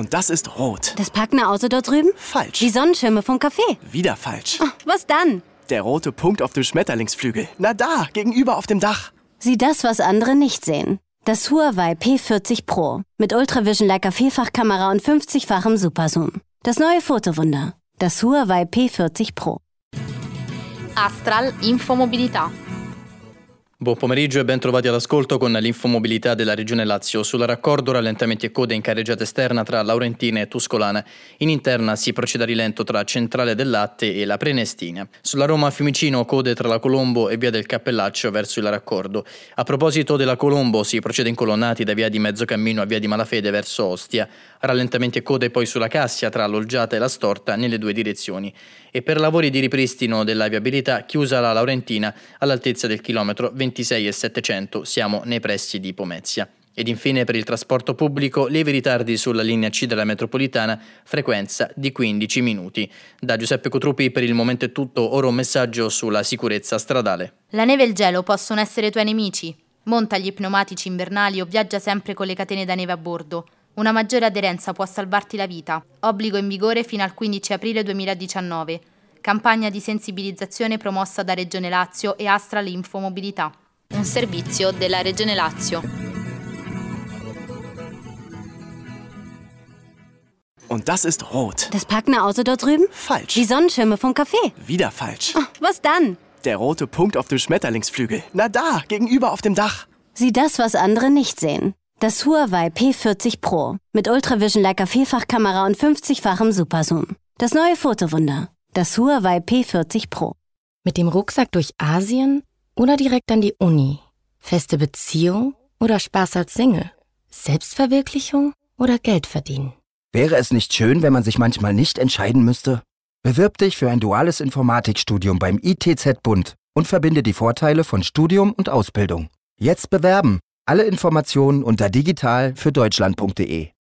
Und das ist rot. Das parkende Auto dort drüben? Falsch. Die Sonnenschirme vom Café? Wieder falsch. Oh, was dann? Der rote Punkt auf dem Schmetterlingsflügel. Na da, gegenüber auf dem Dach. Sieh das, was andere nicht sehen. Das Huawei P40 Pro. Mit Ultravision Leica Vielfachkamera und 50-fachem Superzoom. Das neue Fotowunder. Das Huawei P40 Pro. Astral Infomobilità. Buon pomeriggio e ben trovati all'ascolto con l'infomobilità della Regione Lazio. Sul raccordo rallentamenti e code in carreggiata esterna tra Laurentina e Tuscolana. In interna si procede a rilento tra Centrale del Latte e la Prenestina. Sulla Roma-Fiumicino code tra la Colombo e via del Cappellaccio verso il raccordo. A proposito della Colombo si procede incolonnati da via di Mezzocammino a via di Malafede verso Ostia. Rallentamenti e code poi sulla Cassia tra l'Olgiata e la Storta nelle due direzioni. E per lavori di ripristino della viabilità chiusa la Laurentina all'altezza del chilometro 26 e 700, siamo nei pressi di Pomezia. Ed infine per il trasporto pubblico lievi ritardi sulla linea C della metropolitana, frequenza di 15 minuti. Da Giuseppe Cotruppi per il momento è tutto, ora un messaggio sulla sicurezza stradale. La neve e il gelo possono essere tuoi nemici. Monta gli pneumatici invernali o viaggia sempre con le catene da neve a bordo. Una maggiore aderenza può salvarti la vita. Obbligo in vigore fino al 15 aprile 2019. Campagna di sensibilizzazione promossa da Regione Lazio e Astral Infomobilità. Un servizio della Regione Lazio. Und das ist rot. Das parkende Auto dort drüben? Falsch. Die Sonnenschirme vom Café? Wieder falsch. Oh, was dann? Der rote Punkt auf dem Schmetterlingsflügel. Na da, gegenüber auf dem Dach. Sieh das, was andere nicht sehen. Das Huawei P40 Pro. Mit Ultravision Leica Vielfachkamera und 50-fachem Superzoom. Das neue Fotowunder. Das Huawei P40 Pro. Mit dem Rucksack durch Asien oder direkt an die Uni? Feste Beziehung oder Spaß als Single? Selbstverwirklichung oder Geld verdienen? Wäre es nicht schön, wenn man sich manchmal nicht entscheiden müsste? Bewirb dich für ein duales Informatikstudium beim ITZ-Bund und verbinde die Vorteile von Studium und Ausbildung. Jetzt bewerben! Alle Informationen unter digital-für-deutschland.de.